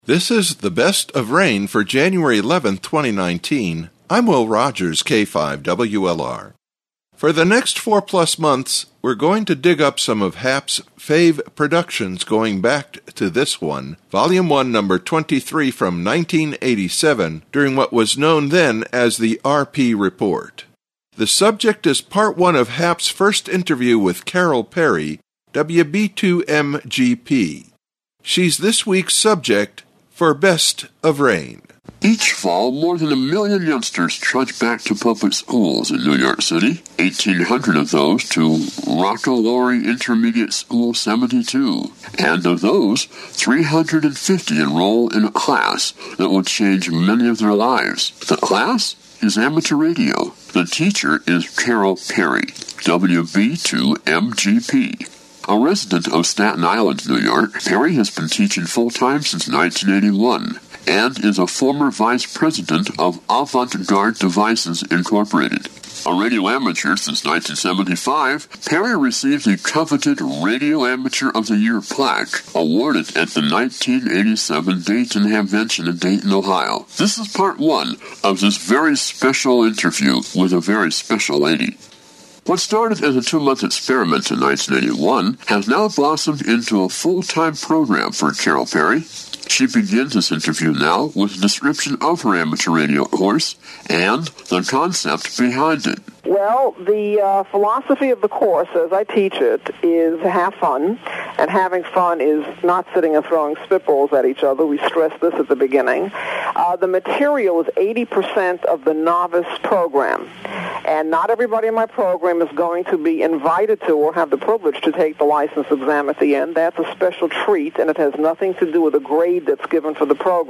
This is the Best of Rain for January 11, 2019. I'm Will Rogers, K5WLR. For the next 4+ months, we're going to dig up some of Hap's fave productions going back to this one, Volume 1, Number 23 from 1987, during what was known then as the RP Report. The subject is Part 1 of Hap's first interview with Carol Perry, WB2MGP. She's this week's subject for Best of Rain. Each fall, more than 1 million youngsters trudge back to public schools in New York City, 1,800 of those to Rockaway Intermediate School 72. And of those, 350 enroll in a class that will change many of their lives. The class is amateur radio. The teacher is Carol Perry, WB2MGP. A resident of Staten Island, New York, Perry has been teaching full-time since 1981 and is a former vice president of Avant-Garde Devices, Incorporated. A radio amateur since 1975, Perry received the coveted Radio Amateur of the Year plaque, awarded at the 1987 Dayton Hamvention in Dayton, Ohio. This is part 1 of this very special interview with a very special lady. What started as a 2-month experiment in 1981 has now blossomed into a full-time program for Carol Perry. She begins this interview now with a description of her amateur radio course and the concept behind it. Well, the philosophy of the course, as I teach it, is have fun, and having fun is not sitting and throwing spitballs at each other. We stress this at the beginning. The material is 80% of the novice program, and not everybody in my program is going to be invited to or have the privilege to take the license exam at the end. That's a special treat, and it has nothing to do with the grade that's given for the program.